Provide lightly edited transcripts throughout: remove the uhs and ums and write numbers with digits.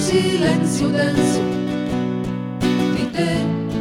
silenzio denso di te,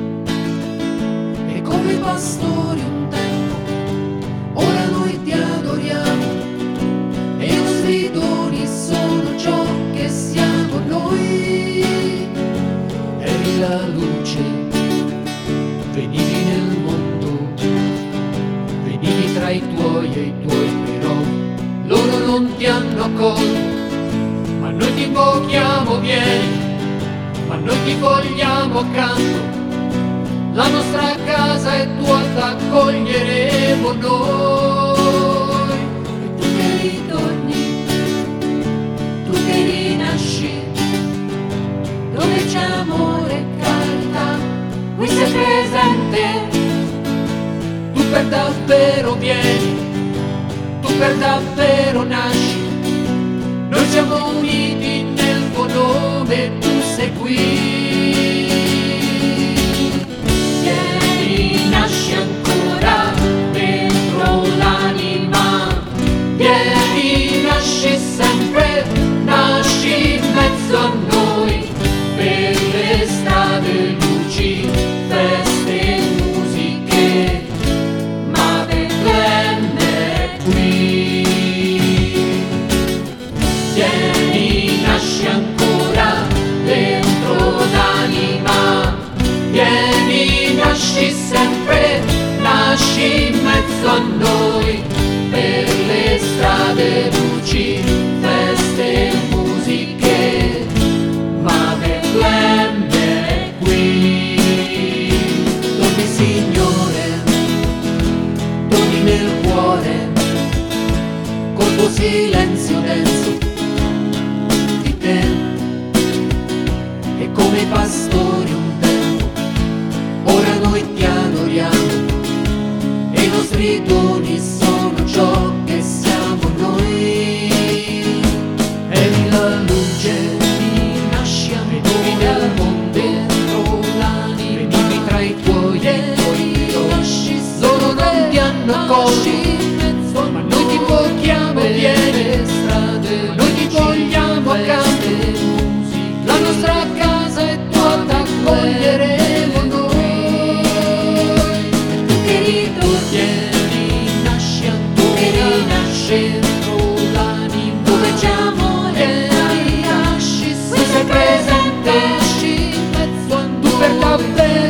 e come i pastori un tempo, ora noi ti adoriamo, e i nostri doni sono ciò che siamo noi. Eri la luce, venivi nel mondo, venivi tra i tuoi e i tuoi però loro non ti hanno accolto. Ma noi ti invochiamo, vieni, ma noi ti vogliamo accanto. La nostra casa è tua, t'accoglieremo noi. E tu che ritorni, tu che rinasci, dove c'è amore e carità, qui sei presente. Tu per davvero vieni, tu per davvero nasci. Noi siamo uniti nel tuo nome, tu sei qui. Vieni, nasci ancora dentro l'anima. Vieni, nasci sempre, nasci in mezzo a noi. Per le strade, luci, feste e musiche, ma Betlemme è qui. Vieni, nasci ancora dentro l'anima. Vieni, nasci sempre, nasci in mezzo a noi. Per le strade, luci, feste e musiche, ma Betlemme è qui. Doni Signore, doni nel cuore, col tuo silenzio denso di te, e come i pastori un tempo, ora noi ti adoriamo, e i nostri doni sono ciò che siamo noi. Eri la luce, nasci a me, venivi nel mondo, dentro l'anima, venivi tra i tuoi e i tuoi nasci, loro non ti hanno accolto. Ma noi ti invochiamo, vieni, noi ti vogliamo accanto. La nostra casa è tua, t'accoglieremo noi. Tu che ritorni, nasci ancora, che rinasci dentro l'anima, dove c'è amore e carità, tu sei presente, nasci in mezzo a noi. Tu per davvero